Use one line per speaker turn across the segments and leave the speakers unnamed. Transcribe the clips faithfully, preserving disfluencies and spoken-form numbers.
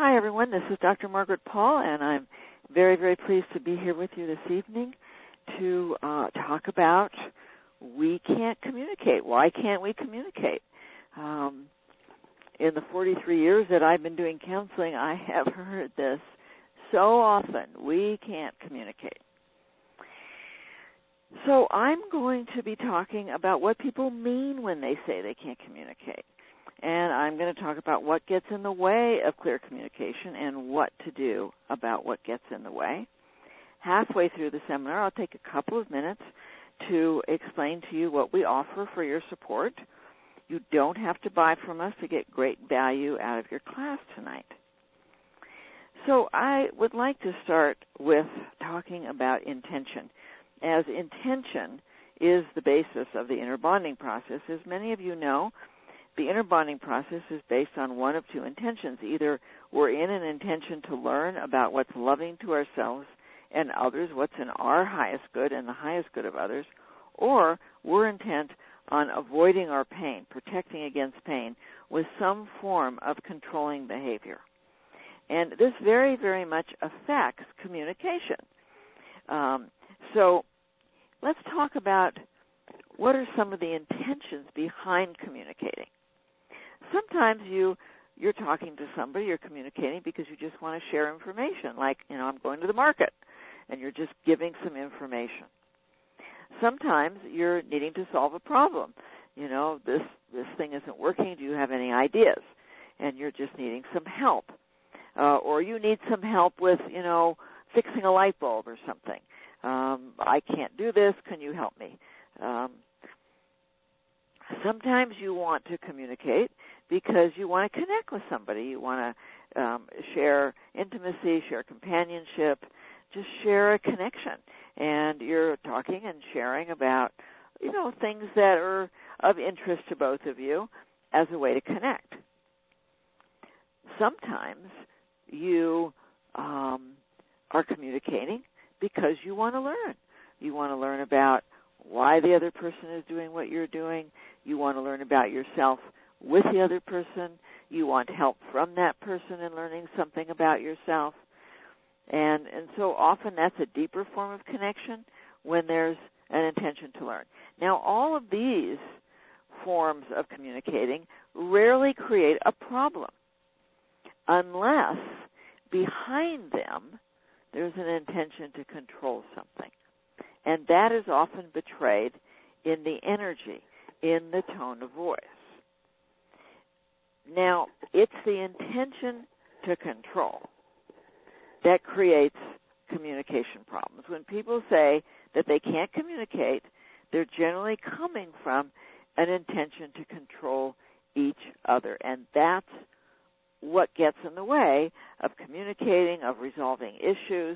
Hi, everyone. This is Doctor Margaret Paul, and I'm very, very pleased to be here with you this evening to uh, talk about we can't communicate. Why can't we communicate? Um, in the forty-three years that I've been doing counseling, I have heard this so often. We can't communicate. So I'm going to be talking about what people mean when they say they can't communicate. And I'm going to talk about what gets in the way of clear communication and what to do about what gets in the way. Halfway through the seminar, I'll take a couple of minutes to explain to you what we offer for your support. You don't have to buy from us to get great value out of your class tonight. So I would like to start with talking about intention, as intention is the basis of the inner bonding process. As many of you know, the inner bonding process is based on one of two intentions. Either we're in an intention to learn about what's loving to ourselves and others, what's in our highest good and the highest good of others, or we're intent on avoiding our pain, protecting against pain with some form of controlling behavior. And this very, very much affects communication. Um, so let's talk about what are some of the intentions behind communicating. Sometimes you, you're talking to somebody, you're communicating because you just want to share information, like, you know, I'm going to the market, and you're just giving some information. Sometimes you're needing to solve a problem. You know, this, this thing isn't working, do you have any ideas? And you're just needing some help. Uh, or you need some help with, you know, fixing a light bulb or something. Um, I can't do this, can you help me? Um, sometimes you want to communicate because you want to connect with somebody. You want to um, share intimacy, share companionship, just share a connection. And you're talking and sharing about, you know, things that are of interest to both of you as a way to connect. Sometimes you um, are communicating because you want to learn. You want to learn about why the other person is doing what you're doing. You want to learn about yourself with the other person. You want help from that person in learning something about yourself. And and so often that's a deeper form of connection when there's an intention to learn. Now, all of these forms of communicating rarely create a problem unless behind them there's an intention to control something. And that is often betrayed in the energy, in the tone of voice. Now, it's the intention to control that creates communication problems. When people say that they can't communicate, they're generally coming from an intention to control each other. And that's what gets in the way of communicating, of resolving issues.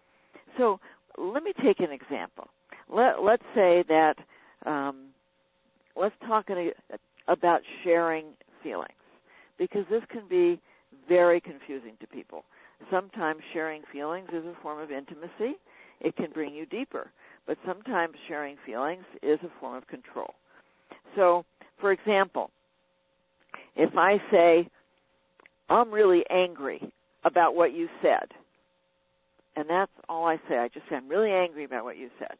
So let me take an example. Let, let's say that, um, let's talk about sharing feelings, because this can be very confusing to people. Sometimes sharing feelings is a form of intimacy. It can bring you deeper. But sometimes sharing feelings is a form of control. So, for example, if I say, I'm really angry about what you said, and that's all I say, I just say, I'm really angry about what you said.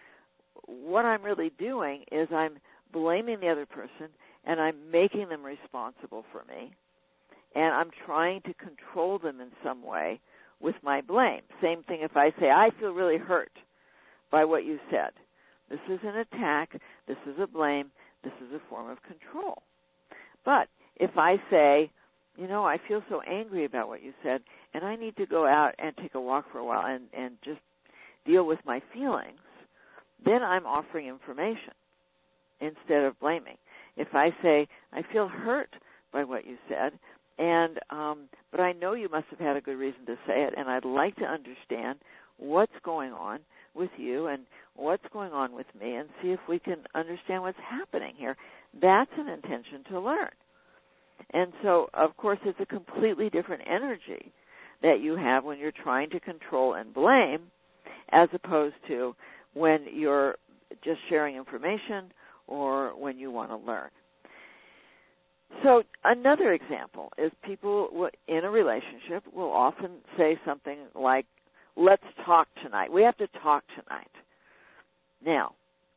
What I'm really doing is I'm blaming the other person, and I'm making them responsible for me, and I'm trying to control them in some way with my blame. Same thing if I say, I feel really hurt by what you said. This is an attack. This is a blame. This is a form of control. But if I say, you know, I feel so angry about what you said, and I need to go out and take a walk for a while and, and just deal with my feelings, then I'm offering information instead of blaming. If I say, I feel hurt by what you said, and um, but I know you must have had a good reason to say it, and I'd like to understand what's going on with you and what's going on with me and see if we can understand what's happening here. That's an intention to learn. And so, of course, it's a completely different energy that you have when you're trying to control and blame as opposed to when you're just sharing information or when you want to learn. So another example is people in a relationship will often say something like, let's talk tonight. We have to talk tonight. Now,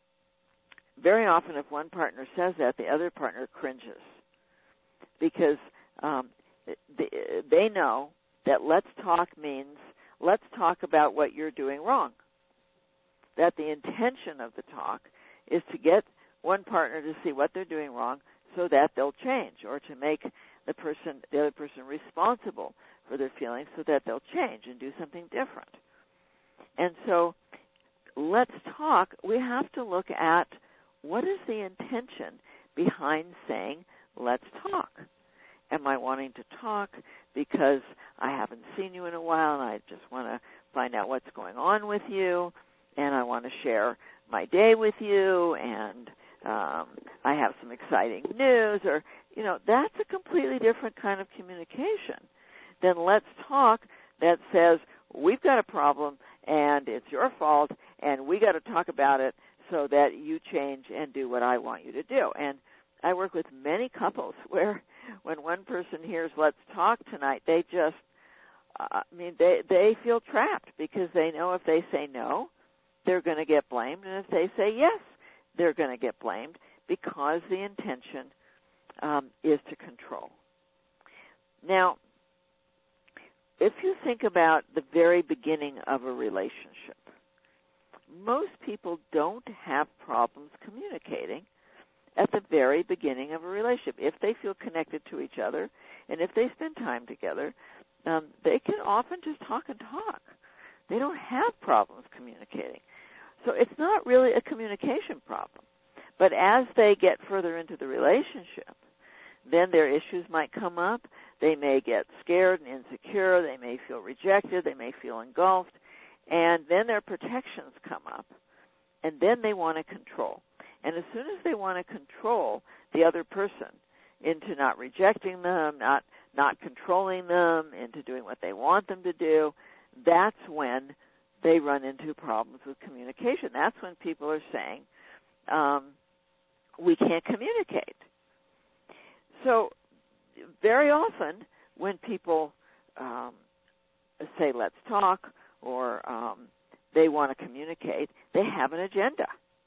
very often if one partner says that, the other partner cringes because um, they know that let's talk means let's talk about what you're doing wrong. That the intention of the talk is to get one partner to see what they're doing wrong so that they'll change, or to make the person, the other person responsible for their feelings so that they'll change and do something different. And so let's talk, we have to look at what is the intention behind saying let's talk. Am I wanting to talk because I haven't seen you in a while and I just want to find out what's going on with you, and I want to share my day with you, and um, I have some exciting news, or, you know, that's a completely different kind of communication than let's talk that says we've got a problem and it's your fault and we got to talk about it so that you change and do what I want you to do. And I work with many couples where when one person hears let's talk tonight, they just, uh, I mean, they, they feel trapped because they know if they say no, they're going to get blamed, and if they say yes, they're going to get blamed because the intention um, is to control. Now, if you think about the very beginning of a relationship, most people don't have problems communicating at the very beginning of a relationship. If they feel connected to each other and if they spend time together, um, they can often just talk and talk. They don't have problems communicating. So it's not really a communication problem. But as they get further into the relationship, then their issues might come up. They may get scared and insecure. They may feel rejected. They may feel engulfed. And then their protections come up. And then they want to control. And as soon as they want to control the other person into not rejecting them, not not controlling them, into doing what they want them to do, that's when they run into problems with communication. That's when people are saying, um, we can't communicate. So very often when people um, say, let's talk, or um, they want to communicate, they have an agenda.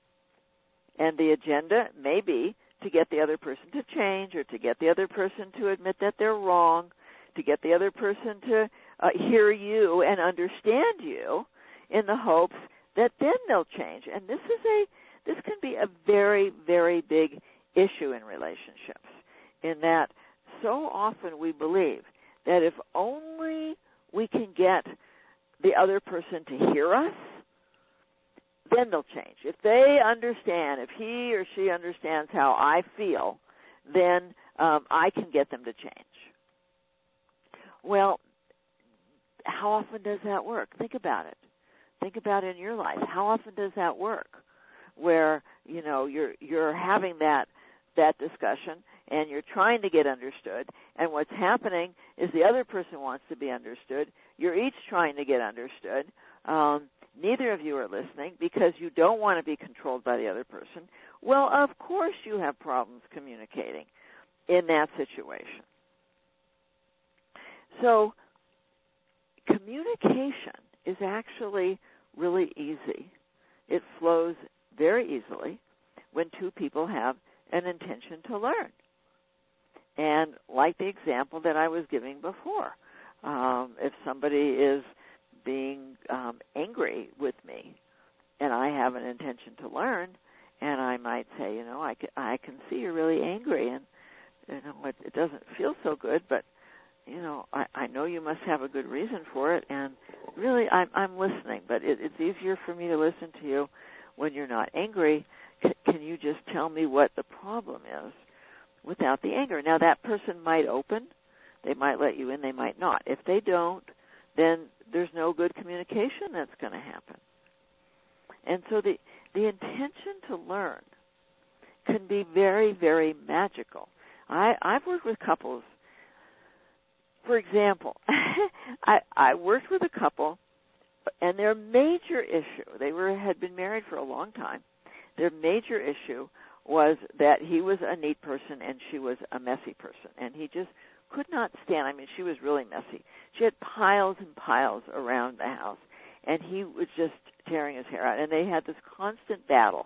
And the agenda may be to get the other person to change, or to get the other person to admit that they're wrong, to get the other person to uh, hear you and understand you, in the hopes that then they'll change. And this is a this can be a very, very big issue in relationships, in that so often we believe that if only we can get the other person to hear us, then they'll change. If they understand, if he or she understands how I feel, then um, I can get them to change. Well, how often does that work? Think about it. Think about it in your life. How often does that work? Where, you know, you're you're having that that discussion and you're trying to get understood, and what's happening is the other person wants to be understood. You're each trying to get understood. Um, neither of you are listening because you don't want to be controlled by the other person. Well, of course you have problems communicating in that situation. So communication is actually really easy. It flows very easily when two people have an intention to learn. And like the example that I was giving before, um, if somebody is being um, angry with me and I have an intention to learn, and I might say, you know, I can, I can see you're really angry, and you know it, it doesn't feel so good, but you know, I, I know you must have a good reason for it, and really, I'm, I'm listening, but it, it's easier for me to listen to you when you're not angry. C- can you just tell me what the problem is without the anger? Now, that person might open. They might let you in. They might not. If they don't, then there's no good communication that's going to happen. And so the, the intention to learn can be very, very magical. I, I've worked with couples. For example, I, I worked with a couple, and their major issue, they were had been married for a long time, their major issue was that he was a neat person and she was a messy person. And he just could not stand, I mean, she was really messy. She had piles and piles around the house, and he was just tearing his hair out. And they had this constant battle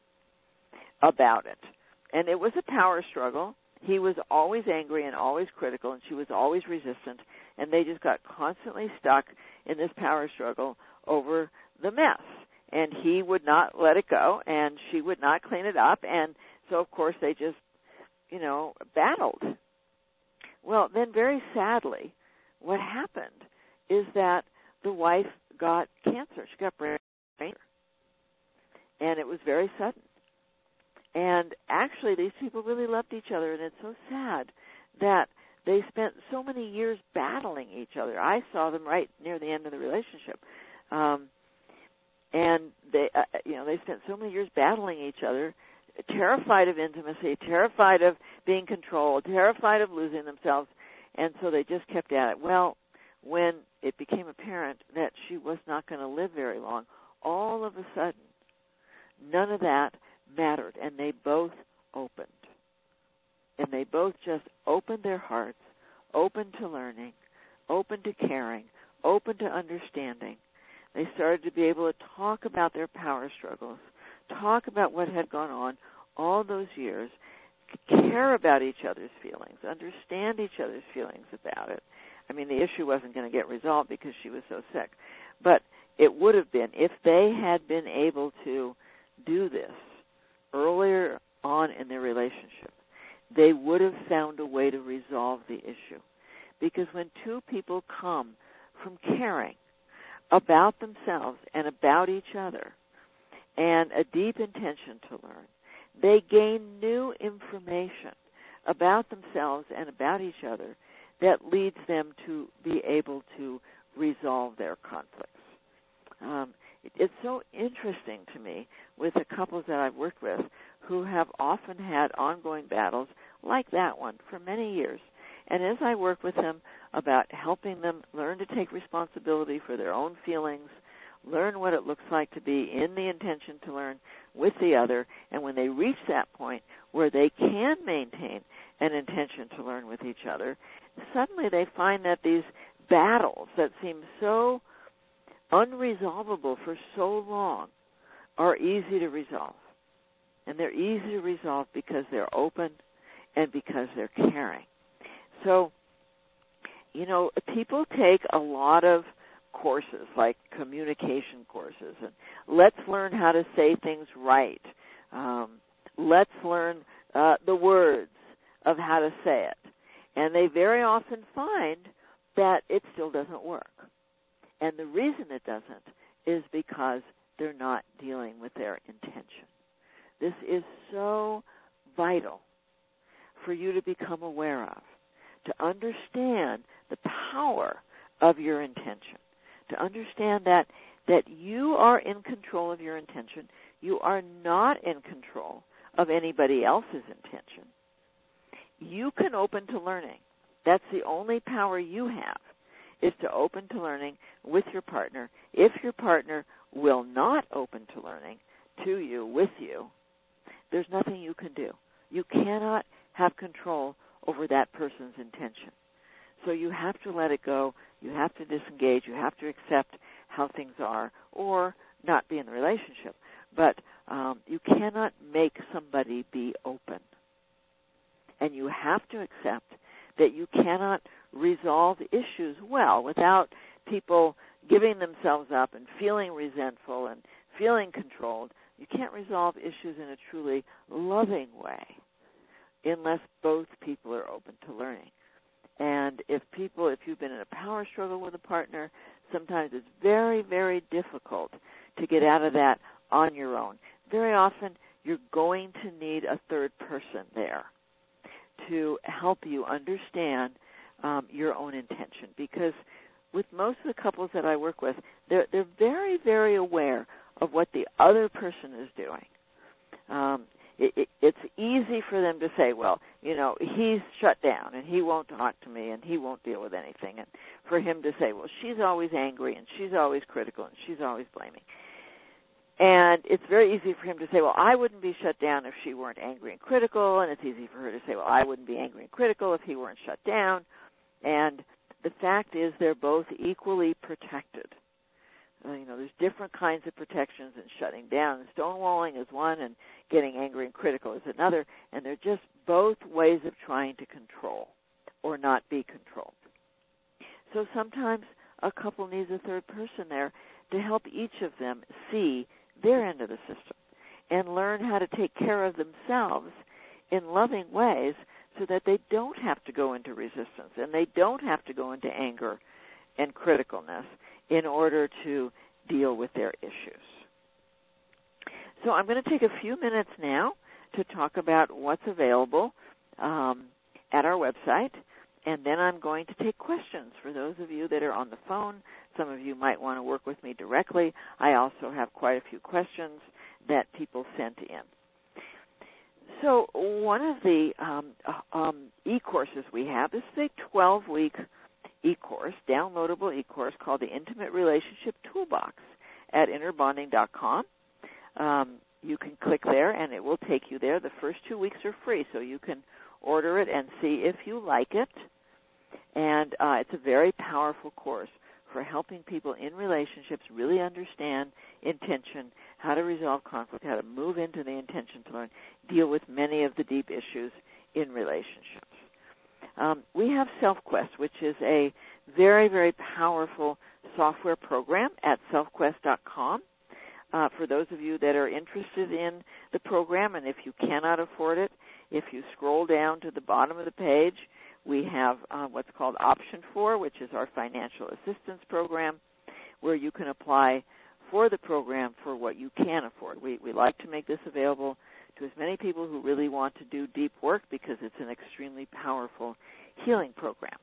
about it. And it was a power struggle. He was always angry and always critical, and she was always resistant. And they just got constantly stuck in this power struggle over the mess. And he would not let it go, and she would not clean it up. And so, of course, they just, you know, battled. Well, then very sadly, what happened is that the wife got cancer. She got brain cancer. And it was very sudden. And actually, these people really loved each other, and it's so sad that they spent so many years battling each other. I saw them right near the end of the relationship. Um, and they, uh, you know, they spent so many years battling each other, terrified of intimacy, terrified of being controlled, terrified of losing themselves, and so they just kept at it. Well, when it became apparent that she was not going to live very long, all of a sudden, none of that mattered, and they both opened. And they both just opened their hearts, open to learning, open to caring, open to understanding. They started to be able to talk about their power struggles, talk about what had gone on all those years, care about each other's feelings, understand each other's feelings about it. I mean, the issue wasn't going to get resolved because she was so sick, but it would have been if they had been able to do this earlier on in their relationship. They would have found a way to resolve the issue. Because when two people come from caring about themselves and about each other and a deep intention to learn, they gain new information about themselves and about each other that leads them to be able to resolve their conflicts. Um, it, it's so interesting to me with the couples that I've worked with who have often had ongoing battles like that one for many years. And as I work with them about helping them learn to take responsibility for their own feelings, learn what it looks like to be in the intention to learn with the other, and when they reach that point where they can maintain an intention to learn with each other, suddenly they find that these battles that seem so unresolvable for so long are easy to resolve. And they're easy to resolve because they're open and because they're caring. So, you know, people take a lot of courses, like communication courses, and let's learn how to say things right. Um, let's learn uh, the words of how to say it. And they very often find that it still doesn't work. And the reason it doesn't is because they're not dealing with their intention. This is so vital for you to become aware of, to understand the power of your intention, to understand that that you are in control of your intention. You are not in control of anybody else's intention. You can open to learning. That's the only power you have, is to open to learning with your partner. If your partner will not open to learning to you, with you, there's nothing you can do. You cannot have control over that person's intention. So you have to let it go. You have to disengage. You have to accept how things are, or not be in the relationship. But um, you cannot make somebody be open. And you have to accept that you cannot resolve issues well without people giving themselves up and feeling resentful and feeling controlled. You can't resolve issues in a truly loving way unless both people are open to learning. And if people, if you've been in a power struggle with a partner, sometimes it's very, very difficult to get out of that on your own. Very often, you're going to need a third person there to help you understand um, your own intention. Because with most of the couples that I work with, they're, they're very, very aware of what the other person is doing. Um, it, it, it's easy for them to say, well, you know, he's shut down and he won't talk to me and he won't deal with anything. And for him to say, well, she's always angry and she's always critical and she's always blaming. And it's very easy for him to say, well, I wouldn't be shut down if she weren't angry and critical. And it's easy for her to say, well, I wouldn't be angry and critical if he weren't shut down. And the fact is they're both equally protected. Uh, you know, there's different kinds of protections in shutting down. Stonewalling is one and getting angry and critical is another. And they're just both ways of trying to control or not be controlled. So sometimes a couple needs a third person there to help each of them see their end of the system and learn how to take care of themselves in loving ways so that they don't have to go into resistance and they don't have to go into anger and criticalness in order to deal with their issues. So I'm going to take a few minutes now to talk about what's available um, at our website, and then I'm going to take questions for those of you that are on the phone. Some of you might want to work with me directly. I also have quite a few questions that people sent in. So one of the um, um, e-courses we have, this is a twelve-week e-course, downloadable e-course called the Intimate Relationship Toolbox at inner bonding dot com. Um, you can click there, and it will take you there. The first two weeks are free, so you can order it and see if you like it. And uh, it's a very powerful course for helping people in relationships really understand intention, how to resolve conflict, how to move into the intention to learn, deal with many of the deep issues in relationships. Um, we have SelfQuest, which is a very, very powerful software program at self quest dot com. Uh, for those of you that are interested in the program, and if you cannot afford it, if you scroll down to the bottom of the page, we have uh, what's called Option four, which is our financial assistance program, where you can apply for the program for what you can afford. We, we like to make this available to as many people who really want to do deep work because it's an extremely powerful healing program.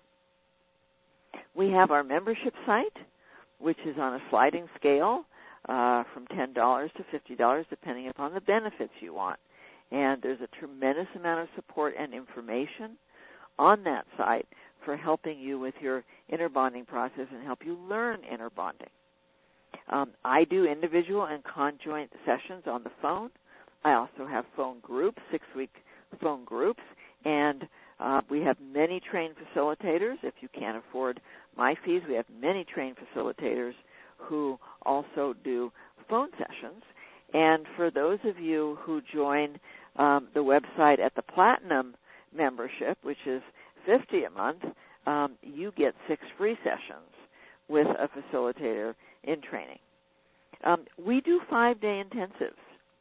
We have our membership site, which is on a sliding scale uh, from ten dollars to fifty dollars, depending upon the benefits you want. And there's a tremendous amount of support and information on that site for helping you with your inner bonding process and help you learn inner bonding. Um, I do individual and conjoint sessions on the phone. I also have phone groups, six-week phone groups, and uh, we have many trained facilitators. If you can't afford my fees, we have many trained facilitators who also do phone sessions. And for those of you who join um, the website at the Platinum membership, which is fifty dollars a month, um, you get six free sessions with a facilitator in training. Um, we do five-day intensives.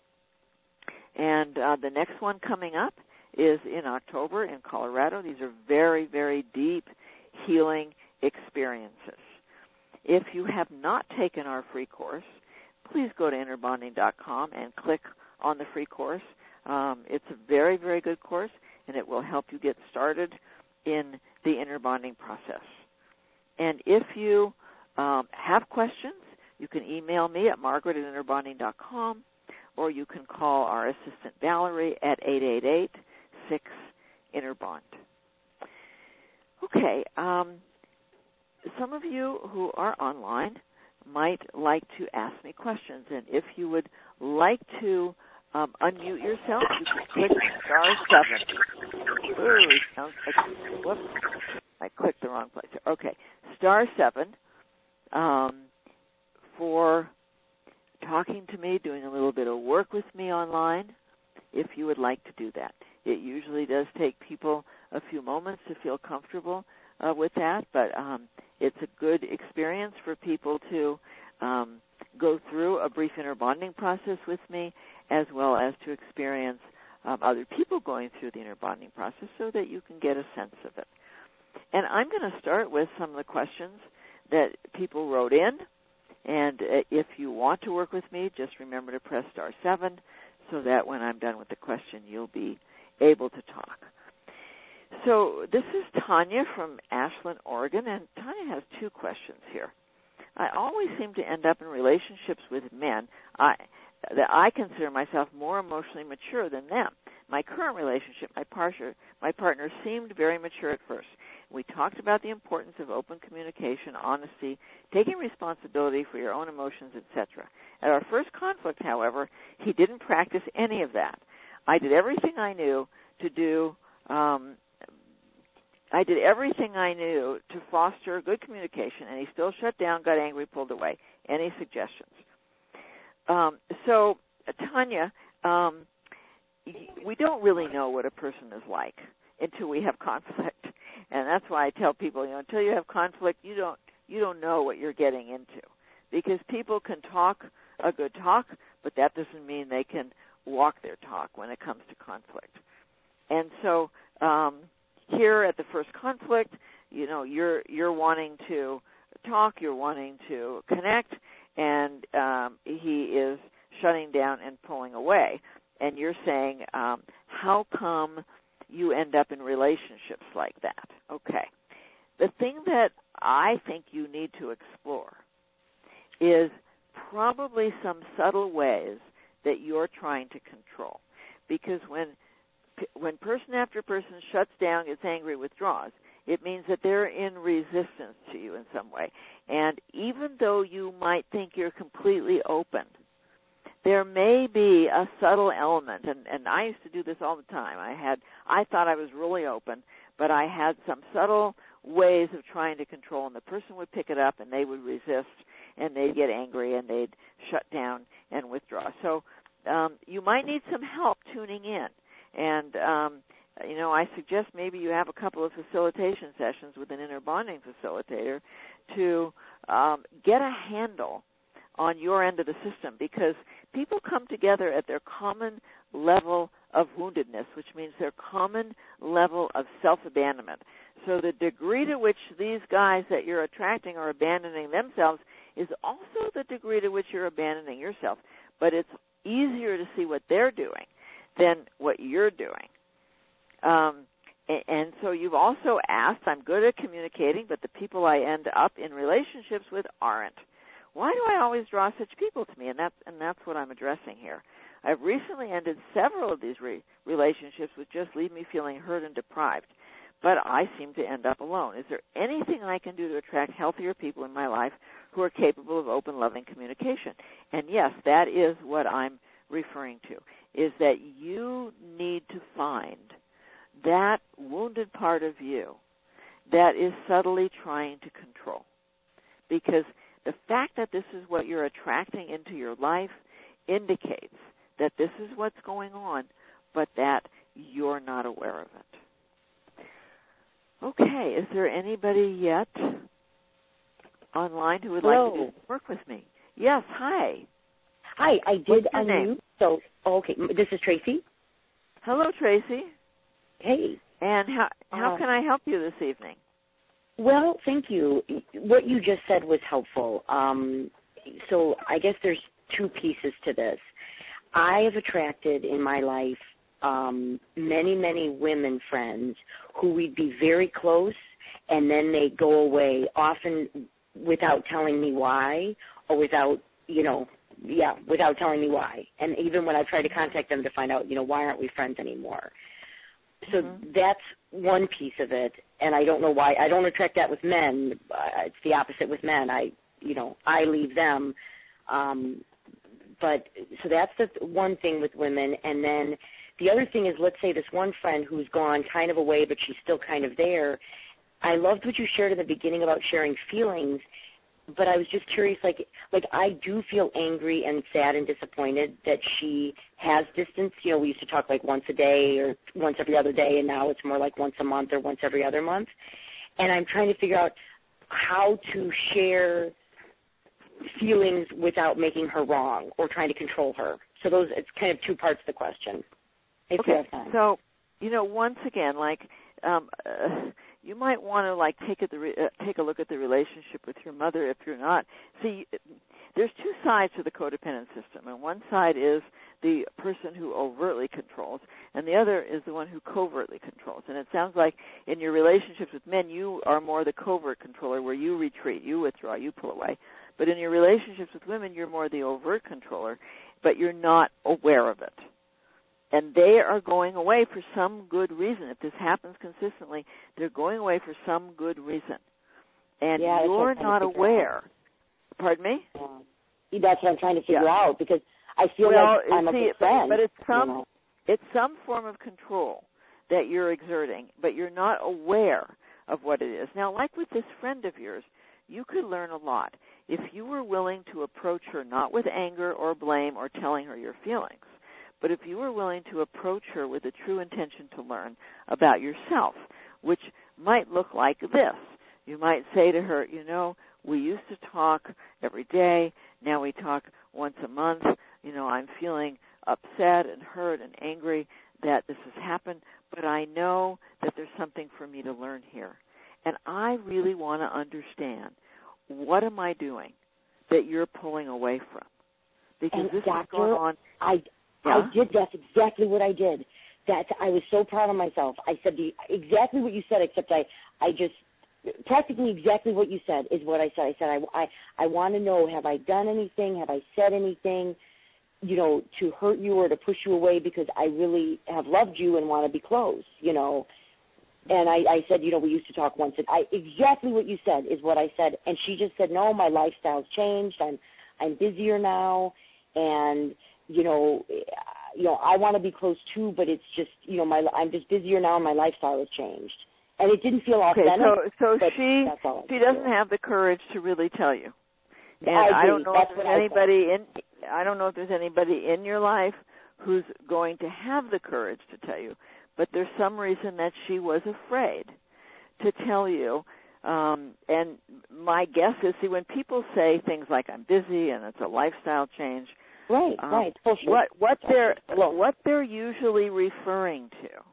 And uh, the next one coming up is in October in Colorado. These are very, very deep healing experiences. If you have not taken our free course, please go to inner bonding dot com and click on the free course. Um, it's a very, very good course, and it will help you get started in the inner bonding process. And if you um, have questions, you can email me at margaret at inner bonding dot com, or you can call our assistant Valerie at eight eight eight, six, inner bond. Okay, um, some of you who are online might like to ask me questions, and if you would like to um, unmute yourself, you can click star seven. Ooh, sounds like, whoops, I clicked the wrong place. Okay, star seven um, for talking to me, doing a little bit of work with me online, if you would like to do that. It usually does take people a few moments to feel comfortable uh, with that, but um, it's a good experience for people to um, go through a brief inner bonding process with me, as well as to experience um, other people going through the inner bonding process so that you can get a sense of it. And I'm going to start with some of the questions that people wrote in. And if you want to work with me, just remember to press star seven so that when I'm done with the question, you'll be able to talk. So this is Tanya from Ashland, Oregon, and Tanya has two questions here. I always seem to end up in relationships with men I, that I consider myself more emotionally mature than them. My current relationship, my partner, my partner seemed very mature at first. We talked about the importance of open communication, honesty, taking responsibility for your own emotions, et cetera. At our first conflict, however, he didn't practice any of that. I did everything I knew to do, um, I did everything I knew to foster good communication, and he still shut down, got angry, pulled away. Any suggestions? Um, so, Tanya, um, we don't really know what a person is like until we have conflict, and that's why I tell people, you know, until you have conflict, you don't you don't know what you're getting into, because people can talk a good talk, but that doesn't mean they can walk their talk when it comes to conflict. And so um, here at the first conflict, you know, you're you're wanting to talk, you're wanting to connect, and um, he is shutting down and pulling away. And you're saying, um, how come you end up in relationships like that? Okay. The thing that I think you need to explore is probably some subtle ways that you're trying to control. Because when when person after person shuts down, gets angry, withdraws, it means that they're in resistance to you in some way. And even though you might think you're completely open, there may be a subtle element, and, and I used to do this all the time. I had, I thought I was really open, but I had some subtle ways of trying to control, and the person would pick it up, and they would resist, and they'd get angry, and they'd shut down and withdraw. So um, you might need some help tuning in, and um, you know, I suggest maybe you have a couple of facilitation sessions with an inner bonding facilitator to um, get a handle on your end of the system, because people come together at their common level of woundedness, which means their common level of self-abandonment. So the degree to which these guys that you're attracting are abandoning themselves is also the degree to which you're abandoning yourself. But it's easier to see what they're doing than what you're doing. Um, and, and so you've also asked, I'm good at communicating, but the people I end up in relationships with aren't. Why do I always draw such people to me? And that's, and that's what I'm addressing here. I've recently ended several of these re- relationships which just leave me feeling hurt and deprived, but I seem to end up alone. Is there anything I can do to attract healthier people in my life who are capable of open, loving communication? And yes, that is what I'm referring to, is that you need to find that wounded part of you that is subtly trying to control. Because the fact that this is what you're attracting into your life indicates that this is what's going on, but that you're not aware of it. Okay, is there anybody yet online who would
Hello.
like to do work with me? Yes, hi.
Hi, I did unmute. So, oh, okay, this is Tracy.
Hello, Tracy.
Hey.
And how how
uh,
can I help you this evening?
Well, thank you. What you just said was helpful. Um, so I guess there's two pieces to this. I have attracted in my life um, many, many women friends who we'd be very close, and then they go away, often without telling me why, or without, you know, yeah, without telling me why. And even when I try to contact them to find out, you know, why aren't we friends anymore? So mm-hmm. that's one piece of it, and I don't know why. I don't attract that with men. Uh, it's the opposite with men. I, you know, I leave them. Um, but so that's the one thing with women. And then the other thing is, let's say this one friend who's gone kind of away, but she's still kind of there. I loved what you shared in the beginning about sharing feelings, but I was just curious, like, like I do feel angry and sad and disappointed that she has distance. You know, we used to talk like once a day or once every other day, and now it's more like once a month or once every other month. And I'm trying to figure out how to share feelings without making her wrong or trying to control her. So those, it's kind of two parts of the question. If
okay,
you have time.
So, you know, once again, like, um, uh, you might want to like take a, the re- uh, take a look at the relationship with your mother if you're not. See, there's two sides to the codependent system, and one side is the person who overtly controls, and the other is the one who covertly controls. And it sounds like in your relationships with men, you are more the covert controller, where you retreat, you withdraw, you pull away. But in your relationships with women, you're more the overt controller, but you're not aware of it. and they are going away for some good reason. If this happens consistently, they're going away for some good reason. And
yeah,
you're not aware. Pardon me?
Yeah. That's what I'm trying to figure
yeah.
out, because I feel
well,
like I'm
see,
a good friend.
But it's some,
you know?
it's some form of control that you're exerting, but you're not aware of what it is. Now, like with this friend of yours, you could learn a lot if you were willing to approach her not with anger or blame or telling her your feelings, but if you were willing to approach her with a true intention to learn about yourself, which might look like this. You might say to her, you know, we used to talk every day. Now we talk once a month. You know, I'm feeling upset and hurt and angry that this has happened, but I know that there's something for me to learn here. And I really want to understand, what am I doing that you're pulling away from? Because
and
this
doctor,
is going on.
I,
yeah?
I did, that's exactly what I did. That I was so proud of myself. I said the, exactly what you said, except I, I just, practically exactly what you said is what I said. I said, I, I, I want to know, have I done anything? Have I said anything, you know, to hurt you or to push you away, because I really have loved you and want to be close, you know. And I, I said, you know, we used to talk once. And I, exactly what you said is what I said. And she just said, no, my lifestyle's changed. I'm, I'm busier now. And, you know, you know, I want to be close too, but it's just, you know, my, I'm just busier now and my lifestyle has changed. And it didn't feel authentic.
Okay, so, so she, she doesn't
do.
have the courage to really tell you. And
I,
I don't know
That's
if there's
I
anybody in, I don't know if there's anybody in your life who's going to have the courage to tell you. But there's some reason that she was afraid to tell you. Um, and my guess is, see, when people say things like "I'm busy" and it's a lifestyle change,
right,
um,
right,
what what they're what they're usually referring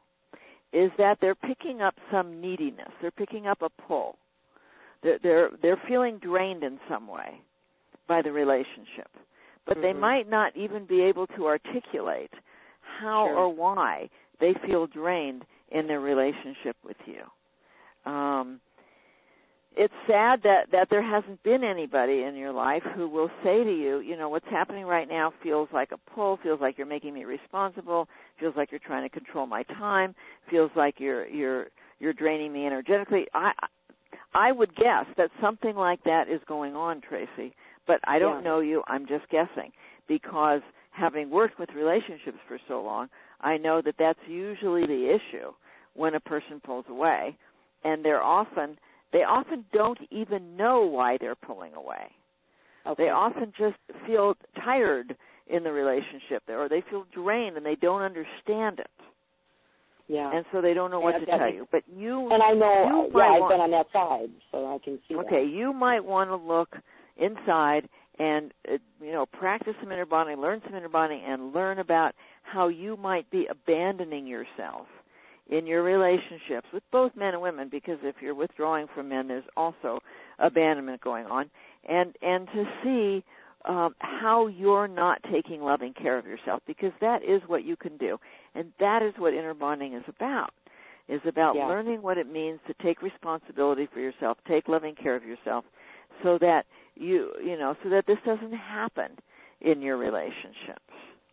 to is that they're picking up some neediness. They're picking up a pull. They're they're, they're feeling drained in some way by the relationship, but mm-hmm. they might not even be able to articulate how
sure.
or why they feel drained in their relationship with you. Um, it's sad that, that there hasn't been anybody in your life who will say to you, you know, what's happening right now feels like a pull, feels like you're making me responsible, feels like you're trying to control my time, feels like you're you're you're draining me energetically. I I would guess that something like that is going on, Tracy, but I don't
yeah.
know you. I'm just guessing, because having worked with relationships for so long, I know that that's usually the issue when a person pulls away, and they're often they often don't even know why they're pulling away. Okay. They often just feel tired in the relationship, or they feel drained and they don't understand it.
Yeah.
And so they don't know what
yeah,
to tell you. But you
and I know,
you
yeah, I've
want,
been on that side, so I can see.
Okay,
that.
you might want to look inside and uh, you know, practice some inner bonding, learn some inner bonding, and learn about how you might be abandoning yourself in your relationships with both men and women, because if you're withdrawing from men, there's also abandonment going on, and and to see um, how you're not taking loving care of yourself, because that is what you can do, and that is what inner bonding is about, is about
yeah.
learning what it means to take responsibility for yourself, take loving care of yourself, so that you, you know, so that this doesn't happen in your relationships.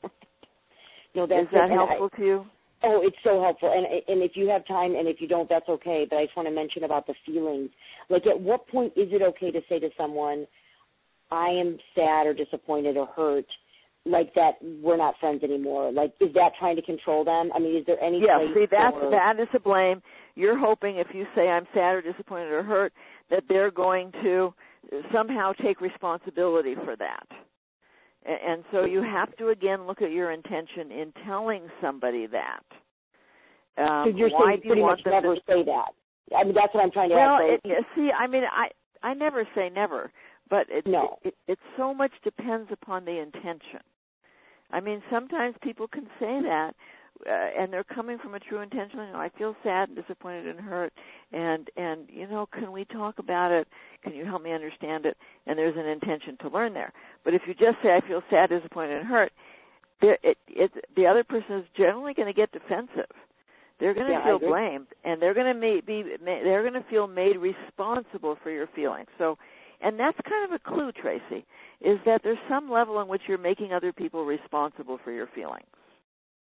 No, that's
is that
it.
helpful
I,
to you?
Oh, it's so helpful. And and if you have time, and if you don't, that's okay. But I just want to mention about the feelings. Like, at what point is it okay to say to someone, I am sad or disappointed or hurt, like that we're not friends anymore? Like, is that trying to control them? I mean, is there any
Yeah,
place
see, that's,
for...
that is a blame. You're hoping if you say I'm sad or disappointed or hurt, that they're going to somehow take responsibility for that. And so you have to, again, look at your intention in telling somebody that. Um,
so you're
why
saying
do
pretty
you
much
want
never
to...
say that. I mean, that's what I'm trying to
well,
ask.
Well, see, I mean, I I never say never, but it,
no.
it, it, it so much depends upon the intention. I mean, sometimes people can say that, uh, and they're coming from a true intention. You know, I feel sad and disappointed and hurt, and and you know, can we talk about it? Can you help me understand it? And there's an intention to learn there. But if you just say I feel sad, disappointed, and hurt, it, it, it, the other person is generally going to get defensive. They're going to
yeah,
feel blamed, and they're going to be they're going to feel made responsible for your feelings. So, and that's kind of a clue, Tracy, is that there's some level in which you're making other people responsible for your feelings.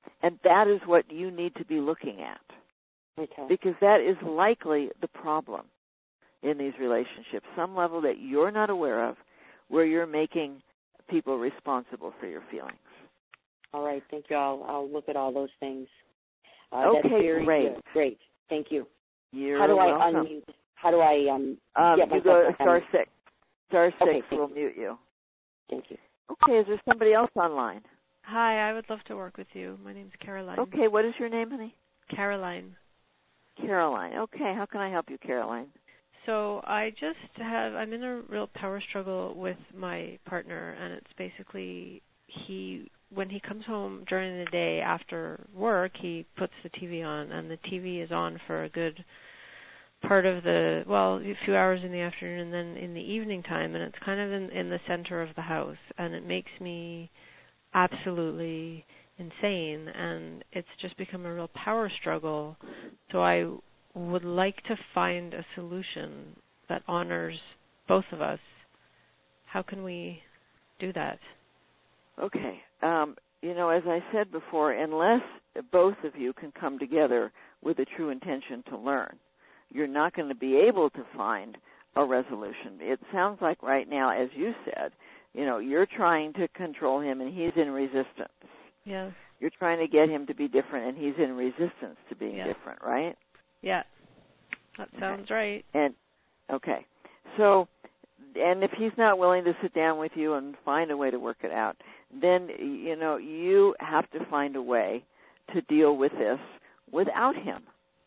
And that is what you need to be looking at.
Okay.
Because that is likely the problem in these relationships, some level that you're not aware of, where you're making people responsible for your feelings.
All right, thank you. I'll, I'll look at all those things. Uh,
okay,
that's very
great.
Good. Great, thank you.
You're
How do I
welcome.
unmute? How do I um,
um
get
you
myself
go
back
star
on?
six. Star six
Okay,
will
you.
mute you.
Thank you.
Okay, is there somebody else online?
Hi, I would love to work with you. My name's Caroline.
Okay, what is your name, honey?
Caroline.
Caroline. Okay, how can I help you, Caroline?
So I just have, I'm in a real power struggle with my partner, and it's basically he, when he comes home during the day after work, he puts the T V on, and the T V is on for a good part of the, well, a few hours in the afternoon and then in the evening time, and it's kind of in, in the center of the house, and it makes me absolutely insane, and it's just become a real power struggle. So I would like to find a solution that honors both of us. How can we do that?
Okay. Um, you know, as I said before, unless both of you can come together with a true intention to learn, you're not going to be able to find a resolution. It sounds like right now, as you said, you know, you're trying to control him and he's in resistance.
Yeah.
You're trying to get him to be different and he's in resistance to being
yeah.
different, right?
Yeah. That sounds
okay.
right.
And okay. So, and if he's not willing to sit down with you and find a way to work it out, then, you know, you have to find a way to deal with this without him.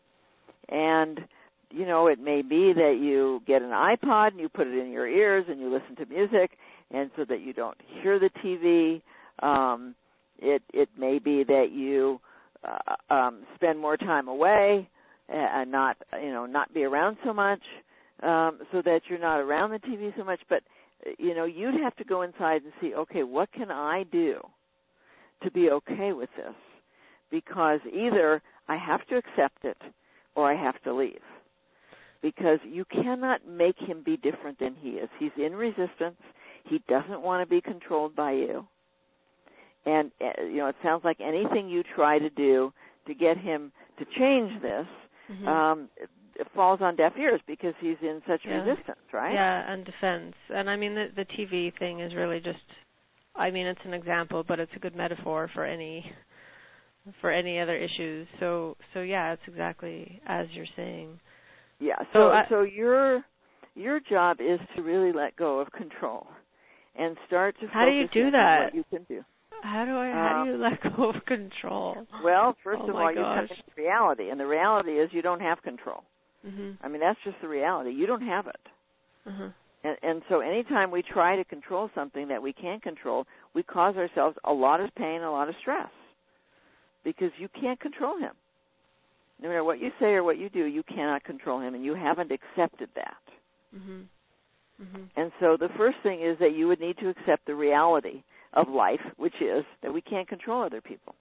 And, you know, it may be that you get an iPod and you put it in your ears and you listen to music, and so that you don't hear the T V. Um, it it may be that you uh, um, spend more time away and not, you know, not be around so much, um, so that you're not around the T V so much. But, you know, you'd have to go inside and see, okay, what can I do to be okay with this? Because either I have to accept it or I have to leave. Because you cannot make him be different than he is. He's in resistance. He doesn't want to be controlled by you. And, uh, you know, it sounds like anything you try to do to get him to change this
Mm-hmm.
um, it, it falls on deaf ears because he's in such
yeah.
resistance, right?
Yeah, and defense. And, I mean, the, the T V thing is really just, I mean, it's an example, but it's a good metaphor for any for any other issues. So, so yeah, it's exactly as you're saying.
Yeah, so,
so, I,
so your your job is to really let go of control and start to
how do you
focus
do
on
that?
what you can do.
How do I? How
Um,
do you let go of control?
Well, first
oh
of
my
all, you
gosh.
come into reality, and the reality is you don't have control.
Mhm.
I mean, that's just the reality. You don't have it.
Uh-huh.
And, and so anytime we try to control something that we can't control, we cause ourselves a lot of pain, a lot of stress, because you can't control him. No matter what you say or what you do, you cannot control him, and you haven't accepted that.
Mhm. Mhm.
And so the first thing is that you would need to accept the reality of life, which is that we can't control other people.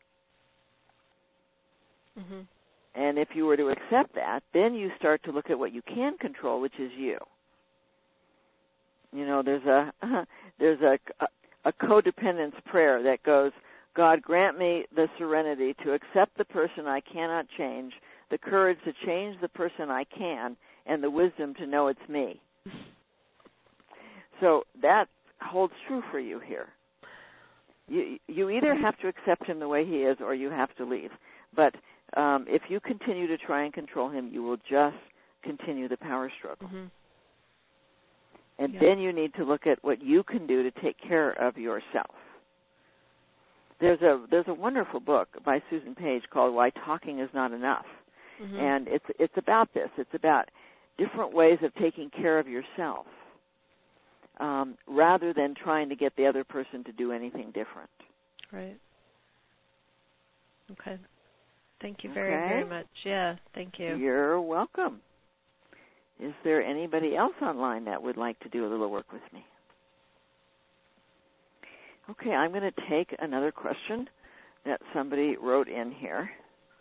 Mhm.
And if you were to accept that, then you start to look at what you can control, which is you. You know, there's a there's a, a codependence prayer that goes, God, grant me the serenity to accept the person I cannot change, the courage to change the person I can, and the wisdom to know it's me. So that holds true for you here. You you either have to accept him the way he is or you have to leave. But um, if you continue to try and control him, you will just continue the power struggle.
Mm-hmm.
And
yeah.
then you need to look at what you can do to take care of yourself. There's a there's a wonderful book by Susan Page called Why Talking Is Not Enough.
Mm-hmm.
And it's it's about this. It's about different ways of taking care of yourself. Um, rather than trying to get the other person to do anything different.
Right. Okay. Thank you very,
okay.
very much. Yeah, thank you.
You're welcome. Is there anybody else online that would like to do a little work with me? Okay, I'm going to take another question that somebody wrote in here.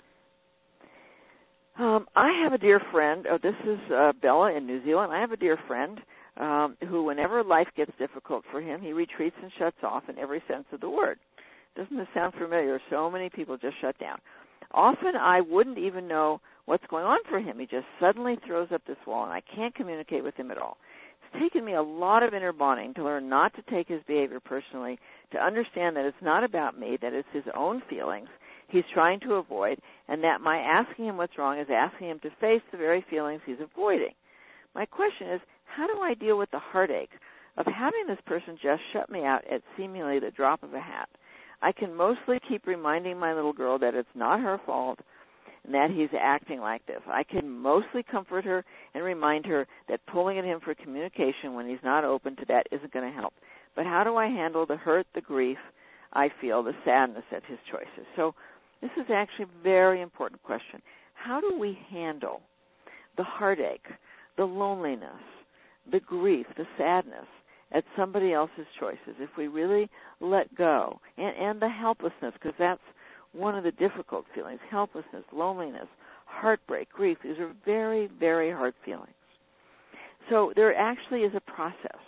Um, I have a dear friend. Oh, this is uh, Bella in New Zealand. I have a dear friend Um, who, whenever life gets difficult for him, he retreats and shuts off in every sense of the word. Doesn't this sound familiar? So many people just shut down. Often I wouldn't even know what's going on for him. He just suddenly throws up this wall, and I can't communicate with him at all. It's taken me a lot of inner bonding to learn not to take his behavior personally, to understand that it's not about me, that it's his own feelings he's trying to avoid, and that my asking him what's wrong is asking him to face the very feelings he's avoiding. My question is, how do I deal with the heartache of having this person just shut me out at seemingly the drop of a hat? I can mostly keep reminding my little girl that it's not her fault and that he's acting like this. I can mostly comfort her and remind her that pulling at him for communication when he's not open to that isn't going to help. But how do I handle the hurt, the grief I feel, the sadness at his choices? So this is actually a very important question. How do we handle the heartache, the loneliness, the grief, the sadness at somebody else's choices if we really let go, and, and the helplessness, because that's one of the difficult feelings, helplessness, loneliness, heartbreak, grief. These are very, very hard feelings. So there actually is a process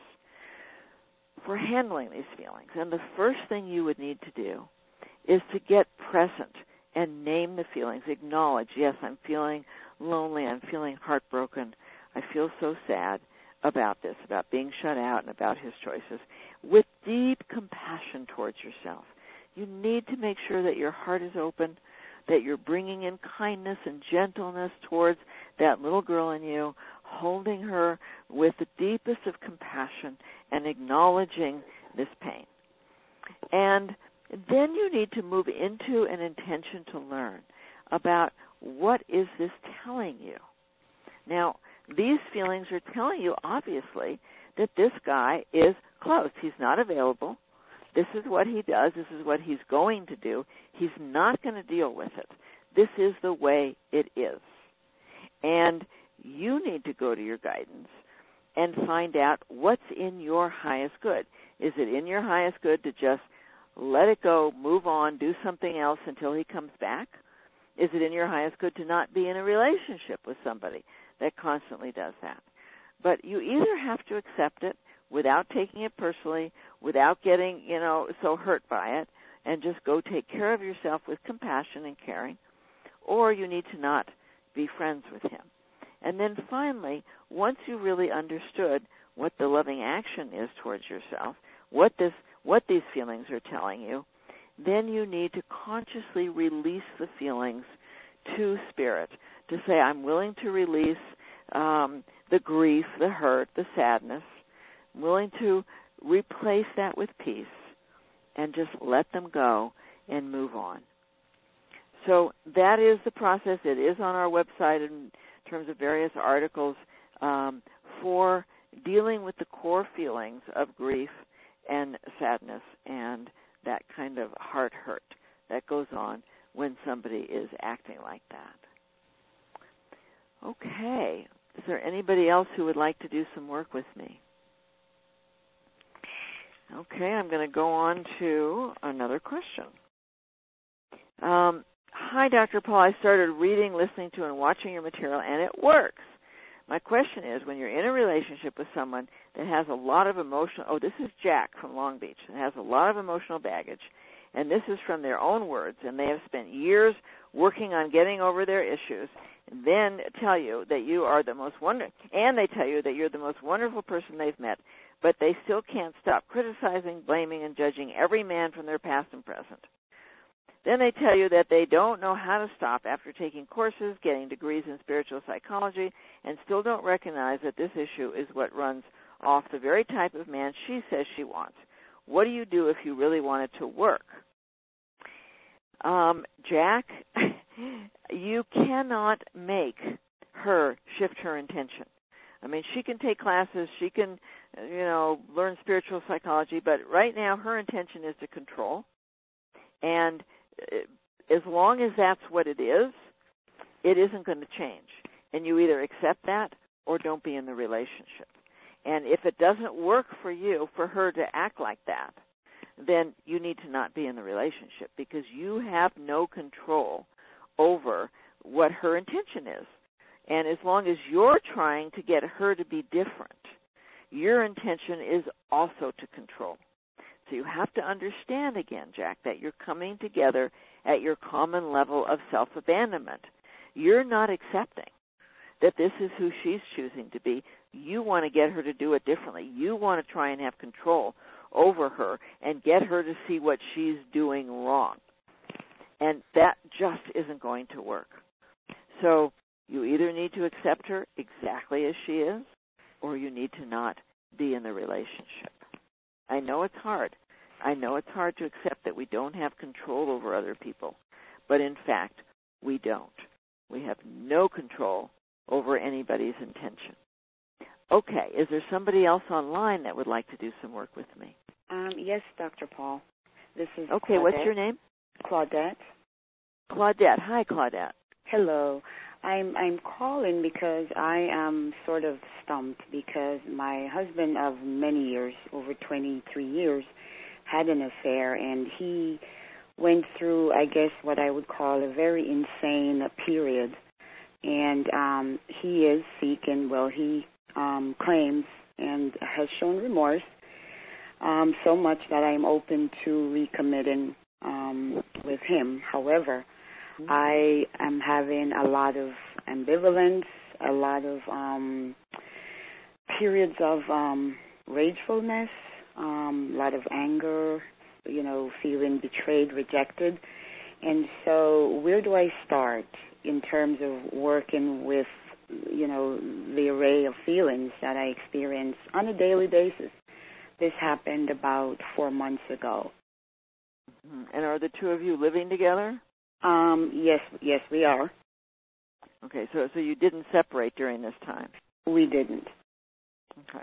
for handling these feelings. And the first thing you would need to do is to get present and name the feelings. Acknowledge, yes, I'm feeling lonely, I'm feeling heartbroken, I feel so sad about this, about being shut out and about his choices, with deep compassion towards yourself. You need to make sure that your heart is open, that you're bringing in kindness and gentleness towards that little girl in you, holding her with the deepest of compassion and acknowledging this pain. And then you need to move into an intention to learn about what is this telling you. Now, these feelings are telling you, obviously, that this guy is closed. He's not available. This is what he does. This is what he's going to do. He's not going to deal with it. This is the way it is. And you need to go to your guidance and find out what's in your highest good. Is it in your highest good to just let it go, move on, do something else until he comes back? Is it in your highest good to not be in a relationship with somebody that constantly does that? But you either have to accept it without taking it personally, without getting, you know, so hurt by it, and just go take care of yourself with compassion and caring, or you need to not be friends with him. And then finally, once you really understood what the loving action is towards yourself, what this, what these feelings are telling you, then you need to consciously release the feelings to spirit, to say, I'm willing to release um, the grief, the hurt, the sadness. I'm willing to replace that with peace and just let them go and move on. So that is the process. It is on our website in terms of various articles um, for dealing with the core feelings of grief and sadness and that kind of heart hurt that goes on when somebody is acting like that. Okay. Is there anybody else who would like to do some work with me? Okay, I'm going to go on to another question. Um, Hi, Doctor Paul. I started reading, listening to, and watching your material, and it works. My question is, when you're in a relationship with someone that has a lot of emotional, oh, this is Jack from Long Beach, that has a lot of emotional baggage, and this is from their own words, and they have spent years working on getting over their issues, and then tell you that you are the most wonderful, and they tell you that you're the most wonderful person they've met, but they still can't stop criticizing, blaming, and judging every man from their past and present. Then they tell you that they don't know how to stop after taking courses, getting degrees in spiritual psychology, and still don't recognize that this issue is what runs off the very type of man she says she wants. What do you do if you really want it to work? Um, Jack, you cannot make her shift her intention. I mean, she can take classes, she can, you know, learn spiritual psychology, but right now her intention is to control. And as long as that's what it is, it isn't going to change. And you either accept that or don't be in the relationship. And if it doesn't work for you, for her to act like that, then you need to not be in the relationship because you have no control over what her intention is. And as long as you're trying to get her to be different, your intention is also to control. So you have to understand again, Jack, that you're coming together at your common level of self-abandonment. You're not accepting that this is who she's choosing to be. You want to get her to do it differently. You want to try and have control over her and get her to see what she's doing wrong. And that just isn't going to work. So you either need to accept her exactly as she is, or you need to not be in the relationship. I know it's hard. I know it's hard to accept that we don't have control over other people. But in fact, we don't. We have no control over anybody's intention. Okay, is there somebody else online that would like to do some work with me?
Um, yes, Doctor Paul. This is
Okay,
Claudette.
what's your name?
Claudette.
Claudette. Hi, Claudette.
Hello. I'm I'm calling because I am sort of stumped because my husband of many years, over twenty-three years, had an affair, and he went through, I guess, what I would call a very insane period. And um, he is seeking, well, he um, claims and has shown remorse, um, so much that I'm open to recommitting um, with him. However, mm-hmm. I am having a lot of ambivalence, a lot of um, periods of um, ragefulness, um, a lot of anger, you know, feeling betrayed, rejected. And so where do I start in terms of working with, you know, the array of feelings that I experience on a daily basis? This happened about four months ago.
And are the two of you living together?
Um, yes, yes, we are.
Okay, so so you didn't separate during this time?
We didn't.
Okay.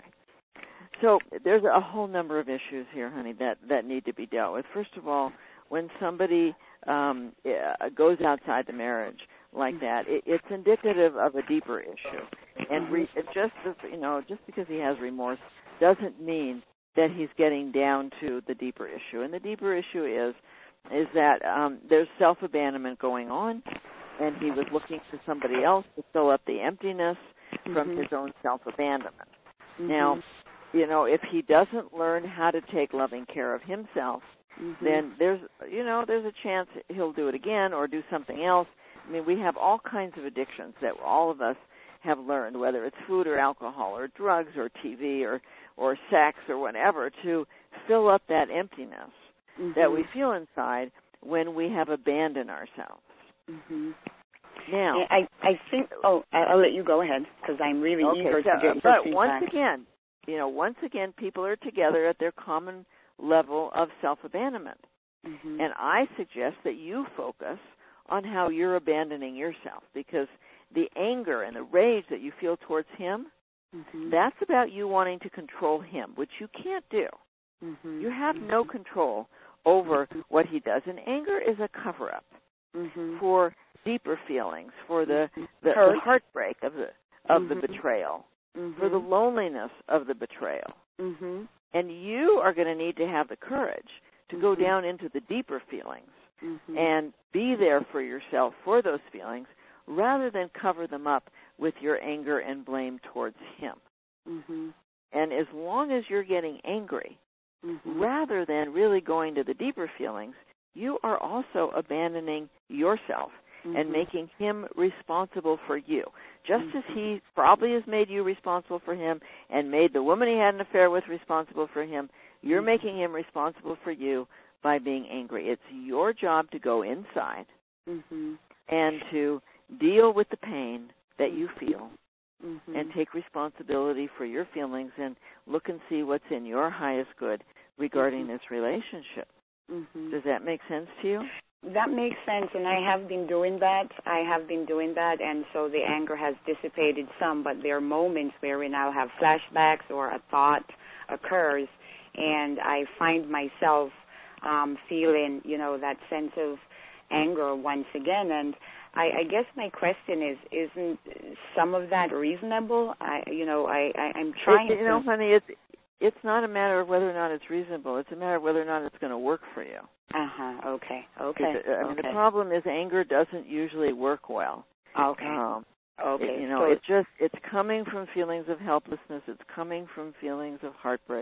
So there's a whole number of issues here, honey, that, that need to be dealt with. First of all, when somebody um, goes outside the marriage like that, it, it's indicative of a deeper issue. And re, it just, you know, just because he has remorse doesn't mean that he's getting down to the deeper issue. And the deeper issue is is that um, there's self-abandonment going on, and he was looking for somebody else to fill up the emptiness mm-hmm. from his own self-abandonment. Mm-hmm. Now, you know, if he doesn't learn how to take loving care of himself, mm-hmm. then there's, you know, there's a chance he'll do it again or do something else. I mean, we have all kinds of addictions that all of us have learned, whether it's food or alcohol or drugs or T V or, or sex or whatever, to fill up that emptiness mm-hmm. that we feel inside when we have abandoned ourselves.
Mm-hmm.
Now,
I, I think, oh, I'll let you go ahead because I'm really
okay,
eager
so,
to get your
But
feedback.
once again, you know, once again, people are together at their common level of self-abandonment. Mm-hmm. And I suggest that you focus on how you're abandoning yourself, because the anger and the rage that you feel towards him, mm-hmm. that's about you wanting to control him, which you can't do. Mm-hmm. You have mm-hmm. no control over mm-hmm. what he does. And anger is a cover-up mm-hmm. for deeper feelings, for the, the, the heartbreak of the of mm-hmm. the betrayal, mm-hmm. for the loneliness of the betrayal. Mm-hmm. And you are going to need to have the courage to mm-hmm. go down into the deeper feelings mm-hmm. and be there for yourself for those feelings rather than cover them up with your anger and blame towards him. Mm-hmm. And as long as you're getting angry, mm-hmm. rather than really going to the deeper feelings, you are also abandoning yourself mm-hmm. and making him responsible for you. Just mm-hmm. as he probably has made you responsible for him and made the woman he had an affair with responsible for him, you're mm-hmm. making him responsible for you by being angry. It's your job to go inside mm-hmm. and to deal with the pain that you feel mm-hmm. and take responsibility for your feelings and look and see what's in your highest good regarding mm-hmm. this relationship. Mm-hmm. Does that make sense to you?
That makes sense, and I have been doing that. I have been doing that, and so the anger has dissipated some, but there are moments where we now have flashbacks or a thought occurs, and I find myself um, feeling, you know, that sense of anger once again. And I, I guess my question is, isn't some of that reasonable? I, you know, I, I, I'm trying
it, you
to...
You know, honey, it's, it's not a matter of whether or not it's reasonable. It's a matter of whether or not it's going to work for you.
Uh-huh, okay, okay.
Because, I mean,
okay.
the problem is anger doesn't usually work well.
Okay.
Um,
okay.
It, you know,
so
it just, it's coming from feelings of helplessness. It's coming from feelings of heartbreak.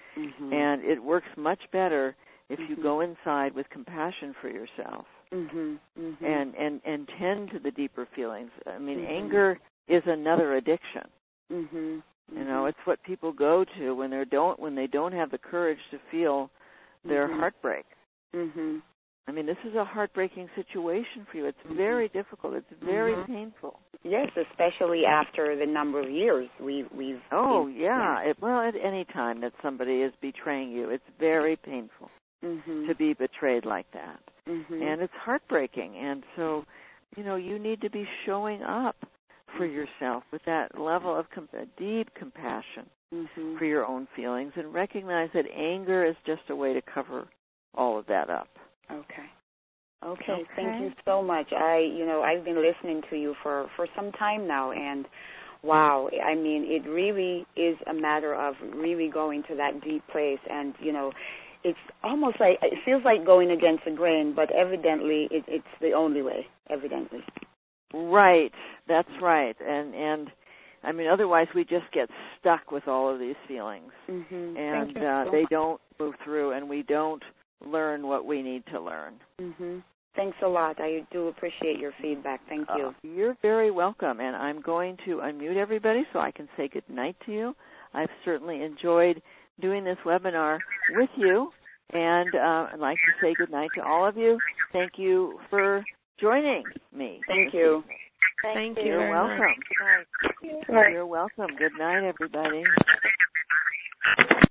Mm-hmm.
And it works much better if
mm-hmm.
you go inside with compassion for yourself
mm-hmm. Mm-hmm.
and, and, and tend to the deeper feelings. I mean,
mm-hmm.
anger is another addiction.
Mm-hmm. Mm-hmm.
You know, it's what people go to when they don't when they don't have the courage to feel their
mm-hmm.
heartbreak.
Mm-hmm.
I mean, this is a heartbreaking situation for you. It's
mm-hmm.
very difficult. It's very
mm-hmm.
painful.
Yes, especially after the number of years we, we've...
Oh,
been,
yeah.
yeah.
It, well, at any time that somebody is betraying you, it's very painful
mm-hmm.
to be betrayed like that.
Mm-hmm.
And it's heartbreaking. And so, you know, you need to be showing up for yourself with that level of com- deep compassion
mm-hmm.
for your own feelings and recognize that anger is just a way to cover all of that up.
Okay. Okay,
okay.
Thank you so much. I, you know, I've been listening to you for, for some time now, and wow, I mean, it really is a matter of really going to that deep place, and, you know, it's almost like, it feels like going against the grain, but evidently it, it's the only way, evidently.
Right, that's right. And, and I mean, otherwise we just get stuck with all of these feelings,
mm-hmm.
and
uh,
so they don't move through, and we don't learn what we need to learn.
Mm-hmm. Thanks a lot. I do appreciate your feedback. Thank you.
Uh, you're very welcome, and I'm going to unmute everybody so I can say good night to you. I've certainly enjoyed doing this webinar with you, and uh, I'd like to say good night to all of you. Thank you for joining me.
Thank you.
Thank you.
You're
very
welcome.
much.
You're welcome. Good night, everybody.